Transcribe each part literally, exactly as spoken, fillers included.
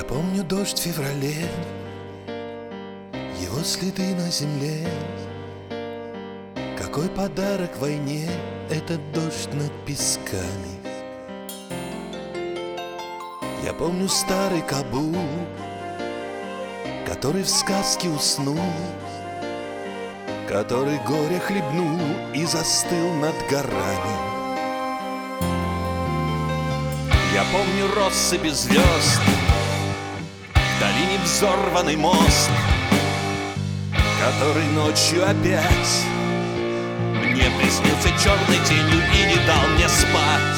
Я помню дождь в феврале, его следы на земле. Какой подарок войне этот дождь над песками. Я помню старый Кабул, который в сказке уснул, который горе хлебнул и застыл над горами. Я помню россыпи звезд, в долине взорванный мост, который ночью опять мне приснился черной тенью и не дал мне спать.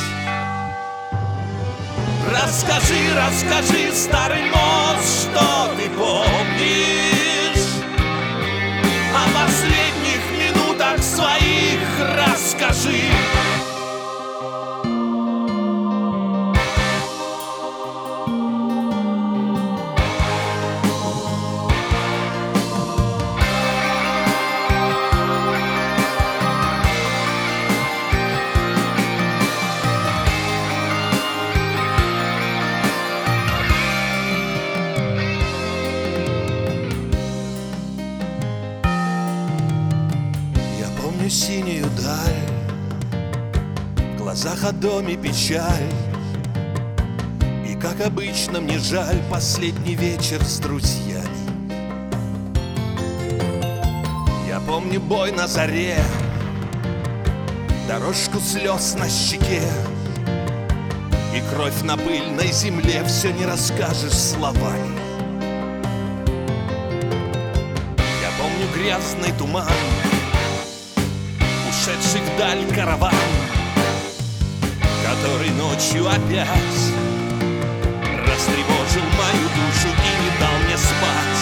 Расскажи, расскажи, старый мост, что ты помнишь о последних минутах своих, расскажи. Помню синюю даль, в глазах о доме печаль, и, как обычно, мне жаль последний вечер с друзьями. Я помню бой на заре, дорожку слез на щеке, и кровь на пыльной земле все не расскажешь словами. Я помню грязный туман, ушедший вдаль караван, который ночью опять растревожил мою душу и не дал мне спать.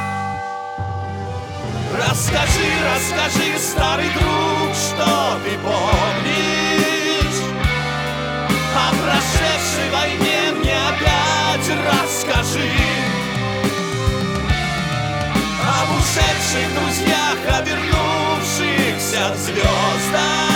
Расскажи, расскажи, старый друг, что ты помнишь о прошедшей войне, мне опять расскажи. Об ушедших друзьях, о вернувшихся звездах,